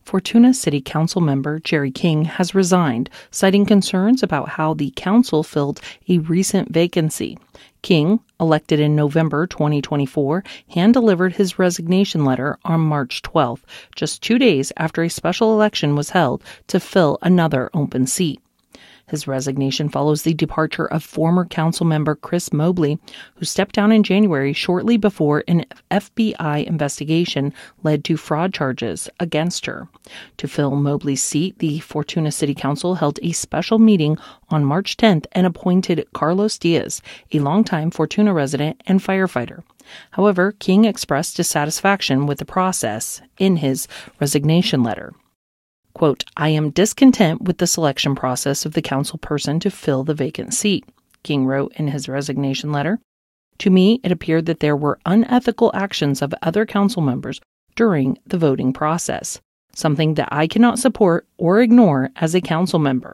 Fortuna City Council member Jerry King has resigned, citing concerns about how the council filled a recent vacancy. King, elected in November 2024, hand-delivered his resignation letter on March 12th, just 2 days after a special election was held to fill another open seat. His resignation follows the departure of former council member Chris Mobley, who stepped down in January shortly before an FBI investigation led to fraud charges against her. To fill Mobley's seat, the Fortuna City Council held a special meeting on March 10th and appointed Carlos Diaz, a longtime Fortuna resident and firefighter. However, King expressed dissatisfaction with the process in his resignation letter. Quote, "I am discontent with the selection process of the council person to fill the vacant seat," King wrote in his resignation letter. "To me, it appeared that there were unethical actions of other council members during the voting process, something that I cannot support or ignore as a council member."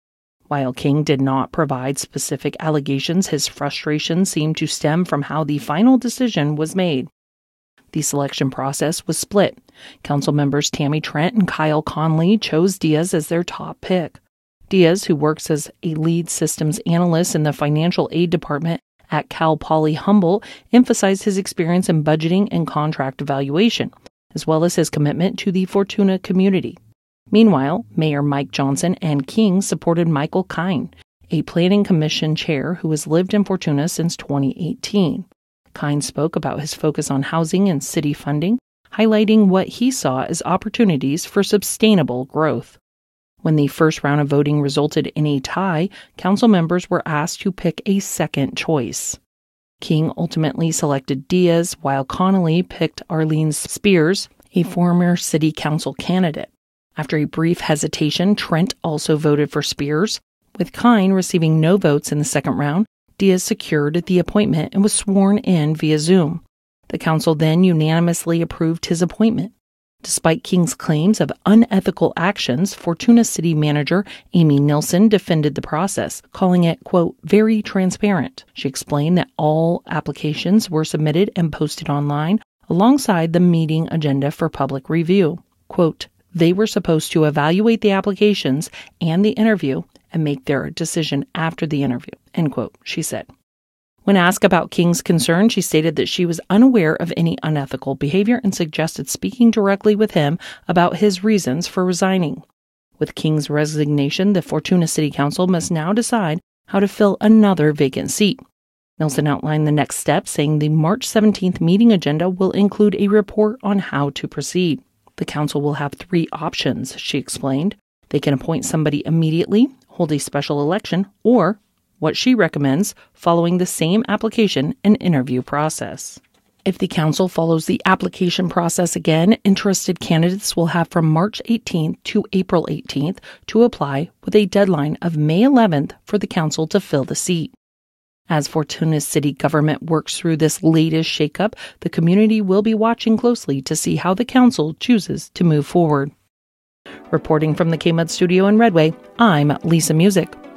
While King did not provide specific allegations, his frustration seemed to stem from how the final decision was made. The selection process was split. Council members Tammy Trent and Kyle Conley chose Diaz as their top pick. Diaz, who works as a lead systems analyst in the financial aid department at Cal Poly Humboldt, emphasized his experience in budgeting and contract evaluation, as well as his commitment to the Fortuna community. Meanwhile, Mayor Mike Johnson and King supported Michael Kine, a planning commission chair who has lived in Fortuna since 2018. Kine spoke about his focus on housing and city funding, highlighting what he saw as opportunities for sustainable growth. When the first round of voting resulted in a tie, council members were asked to pick a second choice. King ultimately selected Diaz, while Connolly picked Arlene Spears, a former city council candidate. After a brief hesitation, Trent also voted for Spears. With Kine receiving no votes in the second round, Diaz secured the appointment and was sworn in via Zoom. The council then unanimously approved his appointment. Despite King's claims of unethical actions, Fortuna City Manager Amy Nilsson defended the process, calling it, quote, "very transparent." She explained that all applications were submitted and posted online alongside the meeting agenda for public review. Quote, "They were supposed to evaluate the applications and the interview and make their decision after the interview," end quote, she said. When asked about King's concern, she stated that she was unaware of any unethical behavior and suggested speaking directly with him about his reasons for resigning. With King's resignation, the Fortuna City Council must now decide how to fill another vacant seat. Nilsson outlined the next steps, saying the March 17th meeting agenda will include a report on how to proceed. The council will have 3 options, she explained. They can appoint somebody immediately, hold a special election, or, what she recommends, following the same application and interview process. If the council follows the application process again, interested candidates will have from March 18th to April 18th to apply, with a deadline of May 11th for the council to fill the seat. As Fortuna City government works through this latest shakeup, the community will be watching closely to see how the council chooses to move forward. Reporting from the KMUD studio in Redway, I'm Lisa Music.